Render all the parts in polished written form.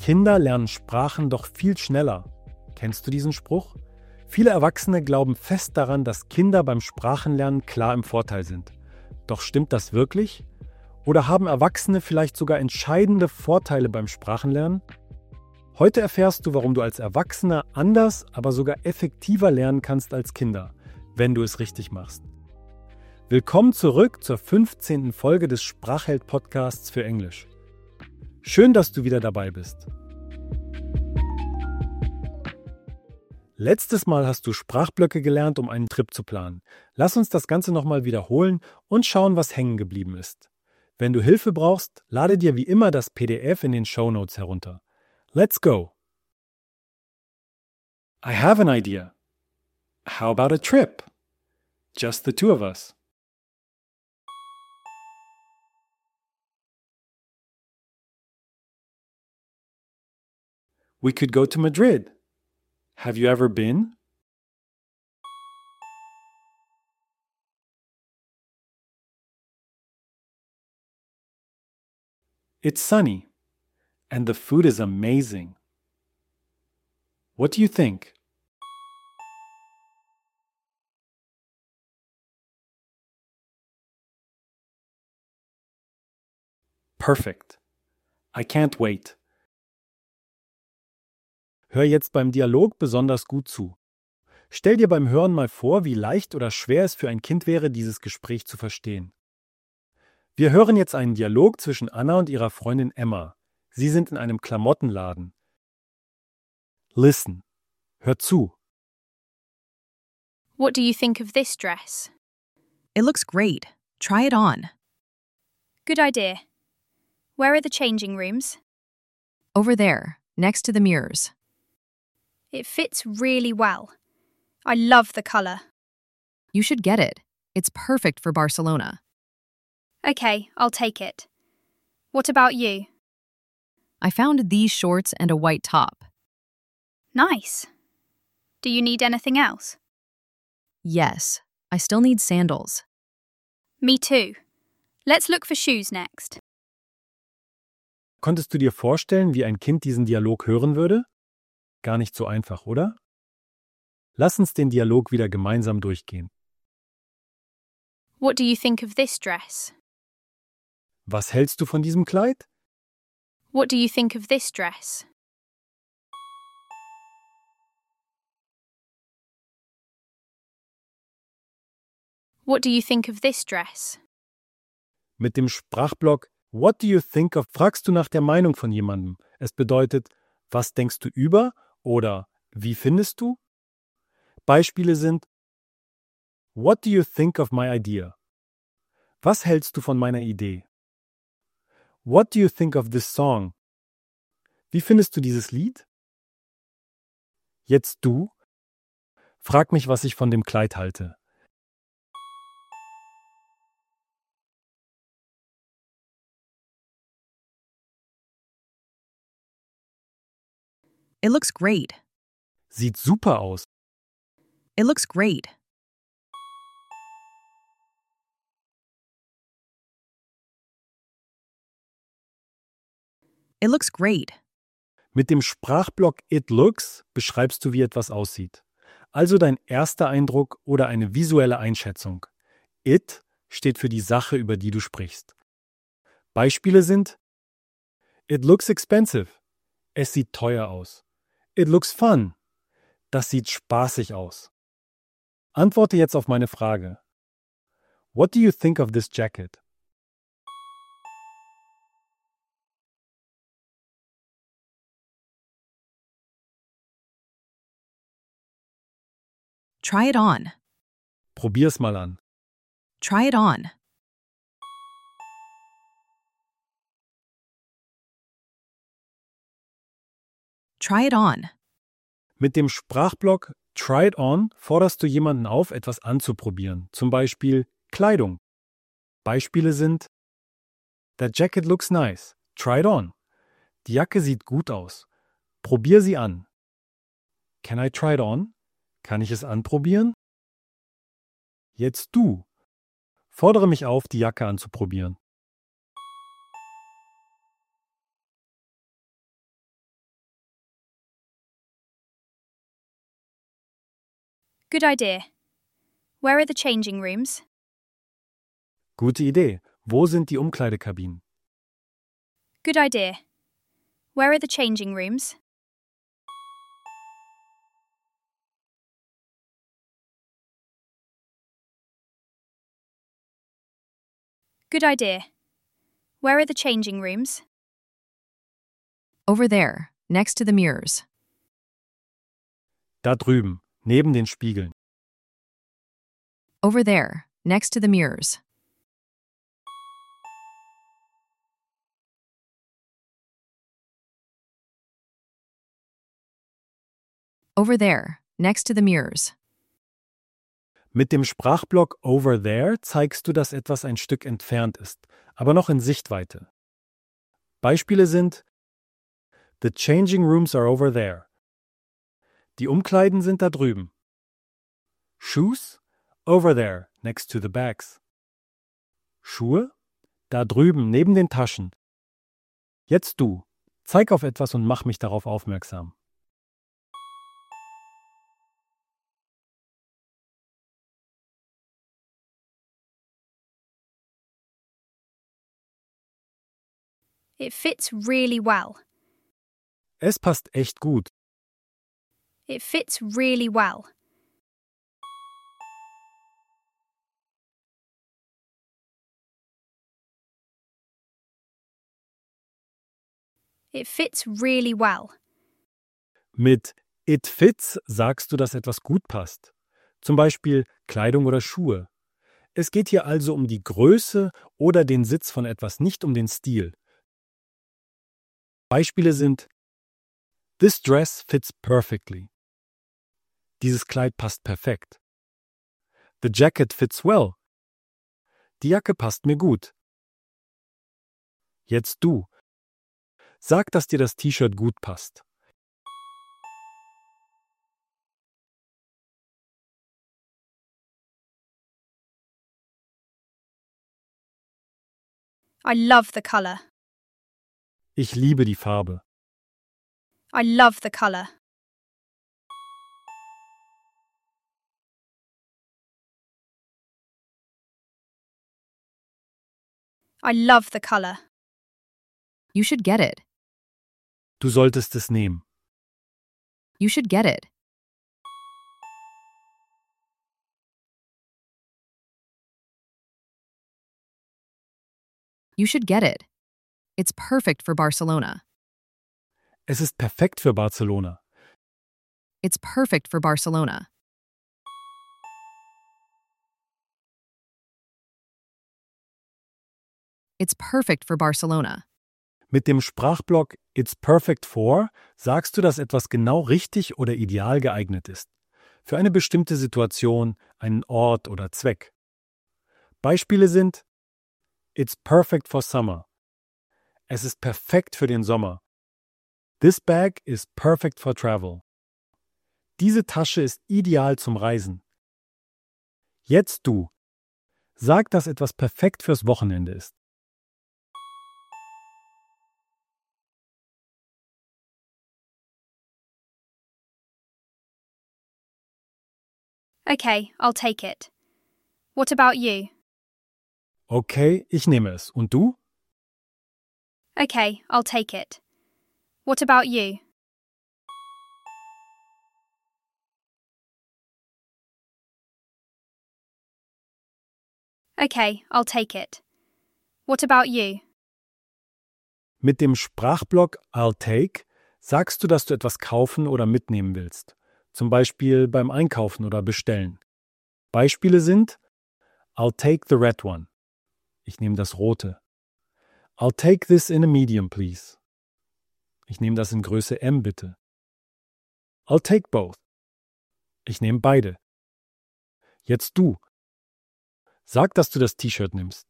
Kinder lernen Sprachen doch viel schneller. Kennst du diesen Spruch? Viele Erwachsene glauben fest daran, dass Kinder beim Sprachenlernen klar im Vorteil sind. Doch stimmt das wirklich? Oder haben Erwachsene vielleicht sogar entscheidende Vorteile beim Sprachenlernen? Heute erfährst du, warum du als Erwachsener anders, aber sogar effektiver lernen kannst als Kinder, wenn du es richtig machst. Willkommen zurück zur 15. Folge des Sprachheld-Podcasts für Englisch. Schön, dass du wieder dabei bist. Letztes Mal hast du Sprachblöcke gelernt, um einen Trip zu planen. Lass uns das Ganze nochmal wiederholen und schauen, was hängen geblieben ist. Wenn du Hilfe brauchst, lade dir wie immer das PDF in den Shownotes herunter. Let's go! I have an idea. How about a trip? Just the two of us. We could go to Madrid. Have you ever been? It's sunny, and the food is amazing. What do you think? Perfect. I can't wait. Hör jetzt beim Dialog besonders gut zu. Stell dir beim Hören mal vor, wie leicht oder schwer es für ein Kind wäre, dieses Gespräch zu verstehen. Wir hören jetzt einen Dialog zwischen Anna und ihrer Freundin Emma. Sie sind in einem Klamottenladen. Listen. Hör zu. What do you think of this dress? It looks great. Try it on. Good idea. Where are the changing rooms? Over there, next to the mirrors. It fits really well. I love the colour. You should get it. It's perfect for Barcelona. Okay, I'll take it. What about you? I found these shorts and a white top. Nice. Do you need anything else? Yes, I still need sandals. Me too. Let's look for shoes next. Konntest du dir vorstellen, wie ein Kind diesen Dialog hören würde? Gar nicht so einfach, oder? Lass uns den Dialog wieder gemeinsam durchgehen. What do you think of this dress? Was hältst du von diesem Kleid? What do you think of this dress? What do you think of this dress? Mit dem Sprachblock What do you think of fragst du nach der Meinung von jemandem. Es bedeutet, was denkst du über oder wie findest du? Beispiele sind What do you think of my idea? Was hältst du von meiner Idee? What do you think of this song? Wie findest du dieses Lied? Jetzt du? Frag mich, was ich von dem Kleid halte. It looks great. Sieht super aus. It looks great. It looks great. Mit dem Sprachblock It looks beschreibst du, wie etwas aussieht. Also dein erster Eindruck oder eine visuelle Einschätzung. It steht für die Sache, über die du sprichst. Beispiele sind It looks expensive. Es sieht teuer aus. It looks fun. Das sieht spaßig aus. Antworte jetzt auf meine Frage. What do you think of this jacket? Try it on. Probier's mal an. Try it on. Try it on. Mit dem Sprachblock Try it on forderst du jemanden auf, etwas anzuprobieren. Zum Beispiel Kleidung. Beispiele sind That jacket looks nice. Try it on. Die Jacke sieht gut aus. Probier sie an. Can I try it on? Kann ich es anprobieren? Jetzt du. Fordere mich auf, die Jacke anzuprobieren. Good idea. Where are the changing rooms? Gute Idee. Wo sind die Umkleidekabinen? Good idea. Where are the changing rooms? Good idea. Where are the changing rooms? Over there, next to the mirrors. Da drüben, neben den Spiegeln. Over there, next to the mirrors. Over there, next to the mirrors. Mit dem Sprachblock over there zeigst du, dass etwas ein Stück entfernt ist, aber noch in Sichtweite. Beispiele sind: The changing rooms are over there. Die Umkleiden sind da drüben. Shoes? Over there, next to the bags. Schuhe? Da drüben, neben den Taschen. Jetzt du. Zeig auf etwas und mach mich darauf aufmerksam. It fits really well. Es passt echt gut. It fits really well. It fits really well. Mit it fits sagst du, dass etwas gut passt. Zum Beispiel Kleidung oder Schuhe. Es geht hier also um die Größe oder den Sitz von etwas, nicht um den Stil. Beispiele sind: This dress fits perfectly. Dieses Kleid passt perfekt. The jacket fits well. Die Jacke passt mir gut. Jetzt du. Sag, dass dir das T-Shirt gut passt. I love the colour. Ich liebe die Farbe. I love the colour. I love the colour. You should get it. Du solltest es nehmen. You should get it. You should get it. It's perfect for Barcelona. Es ist perfekt für Barcelona. It's perfect for Barcelona. It's perfect for Barcelona. Mit dem Sprachblock It's perfect for sagst du, dass etwas genau richtig oder ideal geeignet ist. Für eine bestimmte Situation, einen Ort oder Zweck. Beispiele sind: It's perfect for summer. Es ist perfekt für den Sommer. This bag is perfect for travel. Diese Tasche ist ideal zum Reisen. Jetzt du. Sag, dass etwas perfekt fürs Wochenende ist. Okay, I'll take it. What about you? Okay, ich nehme es. Und du? Okay, I'll take it. What about you? Okay, I'll take it. What about you? Mit dem Sprachblock I'll take sagst du, dass du etwas kaufen oder mitnehmen willst. Zum Beispiel beim Einkaufen oder Bestellen. Beispiele sind: I'll take the red one. Ich nehme das rote. I'll take this in a medium, please. Ich nehme das in Größe M, bitte. I'll take both. Ich nehme beide. Jetzt du. Sag, dass du das T-Shirt nimmst.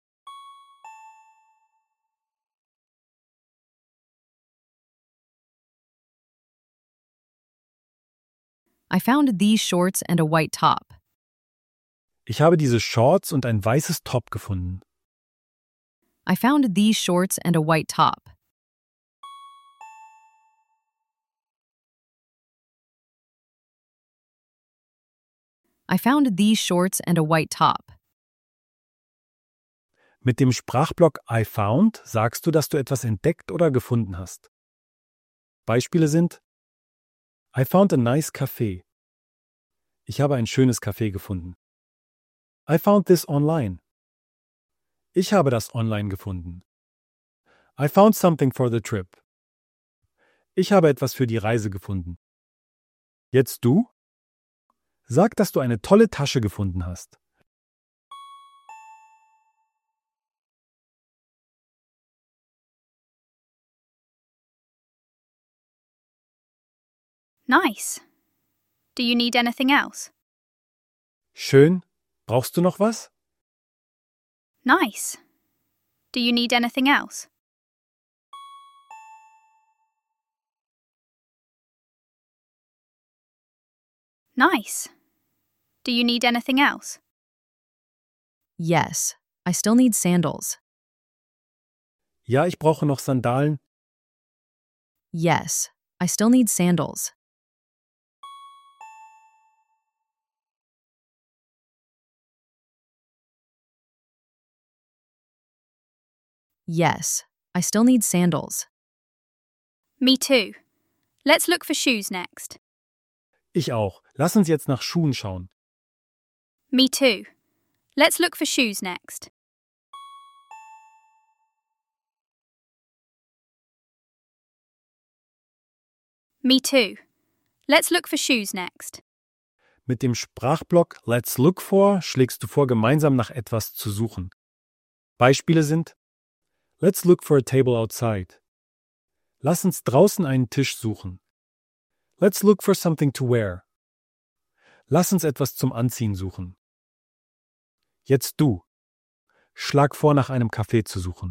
I found these shorts and a white top. Ich habe diese Shorts und ein weißes Top gefunden. I found these shorts and a white top. I found these shorts and a white top. Mit dem Sprachblock I found sagst du, dass du etwas entdeckt oder gefunden hast. Beispiele sind: I found a nice café. Ich habe ein schönes Café gefunden. I found this online. Ich habe das online gefunden. I found something for the trip. Ich habe etwas für die Reise gefunden. Jetzt du? Sag, dass du eine tolle Tasche gefunden hast. Nice. Do you need anything else? Schön. Brauchst du noch was? Nice. Do you need anything else? Nice. Do you need anything else? Yes, I still need sandals. Ja, ich brauche noch Sandalen. Yes, I still need sandals. Yes, I still need sandals. Me too. Let's look for shoes next. Ich auch. Lass uns jetzt nach Schuhen schauen. Me too. Let's look for shoes next. Me too. Let's look for shoes next. Mit dem Sprachblock Let's Look For schlägst du vor, gemeinsam nach etwas zu suchen. Beispiele sind: Let's look for a table outside. Lass uns draußen einen Tisch suchen. Let's look for something to wear. Lass uns etwas zum Anziehen suchen. Jetzt du. Schlag vor, nach einem Café zu suchen.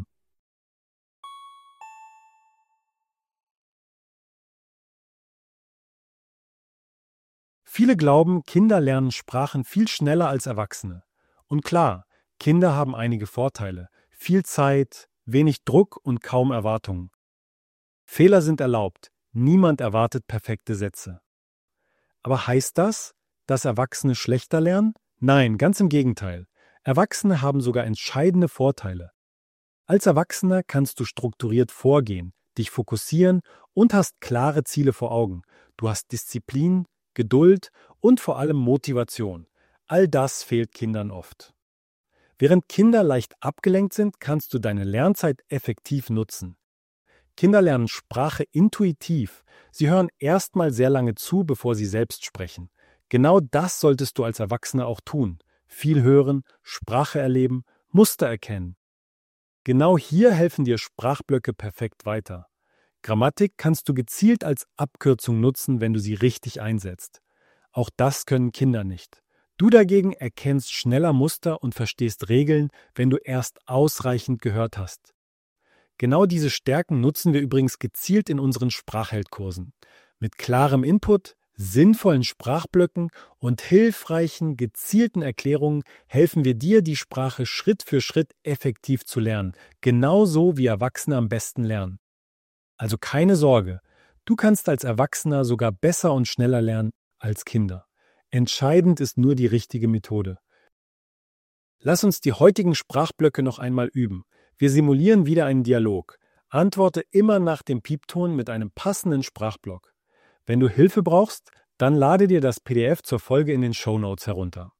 Viele glauben, Kinder lernen Sprachen viel schneller als Erwachsene. Und klar, Kinder haben einige Vorteile. Viel Zeit, wenig Druck und kaum Erwartungen. Fehler sind erlaubt. Niemand erwartet perfekte Sätze. Aber heißt das, dass Erwachsene schlechter lernen? Nein, ganz im Gegenteil. Erwachsene haben sogar entscheidende Vorteile. Als Erwachsener kannst du strukturiert vorgehen, dich fokussieren und hast klare Ziele vor Augen. Du hast Disziplin, Geduld und vor allem Motivation. All das fehlt Kindern oft. Während Kinder leicht abgelenkt sind, kannst du deine Lernzeit effektiv nutzen. Kinder lernen Sprache intuitiv. Sie hören erstmal sehr lange zu, bevor sie selbst sprechen. Genau das solltest du als Erwachsener auch tun. Viel hören, Sprache erleben, Muster erkennen. Genau hier helfen dir Sprachblöcke perfekt weiter. Grammatik kannst du gezielt als Abkürzung nutzen, wenn du sie richtig einsetzt. Auch das können Kinder nicht. Du dagegen erkennst schneller Muster und verstehst Regeln, wenn du erst ausreichend gehört hast. Genau diese Stärken nutzen wir übrigens gezielt in unseren Sprachheldkursen. Mit klarem Input, sinnvollen Sprachblöcken und hilfreichen, gezielten Erklärungen helfen wir dir, die Sprache Schritt für Schritt effektiv zu lernen. Genauso wie Erwachsene am besten lernen. Also keine Sorge, du kannst als Erwachsener sogar besser und schneller lernen als Kinder. Entscheidend ist nur die richtige Methode. Lass uns die heutigen Sprachblöcke noch einmal üben. Wir simulieren wieder einen Dialog. Antworte immer nach dem Piepton mit einem passenden Sprachblock. Wenn du Hilfe brauchst, dann lade dir das PDF zur Folge in den Shownotes herunter.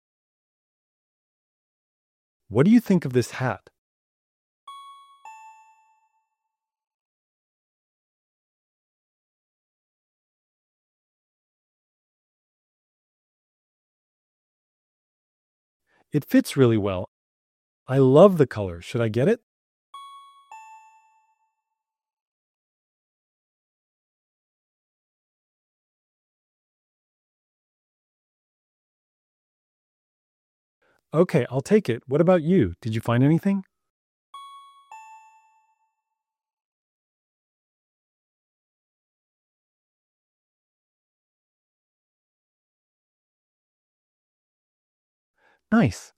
What do you think of this hat? It fits really well. I love the color. Should I get it? Okay, I'll take it. What about you? Did you find anything? Nice.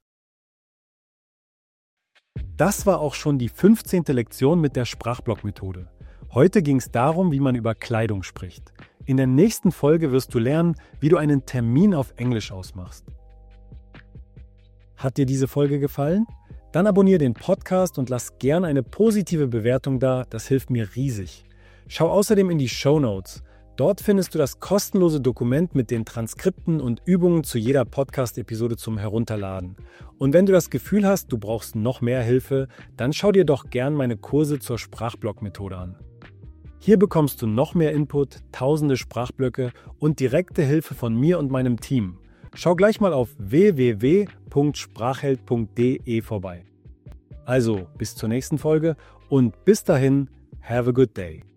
Das war auch schon die 15. Lektion mit der Sprachblock-Methode. Heute ging es darum, wie man über Kleidung spricht. In der nächsten Folge wirst du lernen, wie du einen Termin auf Englisch ausmachst. Hat dir diese Folge gefallen? Dann abonniere den Podcast und lass gern eine positive Bewertung da, das hilft mir riesig. Schau außerdem in die Shownotes. Dort findest du das kostenlose Dokument mit den Transkripten und Übungen zu jeder Podcast-Episode zum Herunterladen. Und wenn du das Gefühl hast, du brauchst noch mehr Hilfe, dann schau dir doch gern meine Kurse zur Sprachblock-Methode an. Hier bekommst du noch mehr Input, tausende Sprachblöcke und direkte Hilfe von mir und meinem Team. Schau gleich mal auf www.sprachheld.de vorbei. Also, bis zur nächsten Folge und bis dahin, have a good day.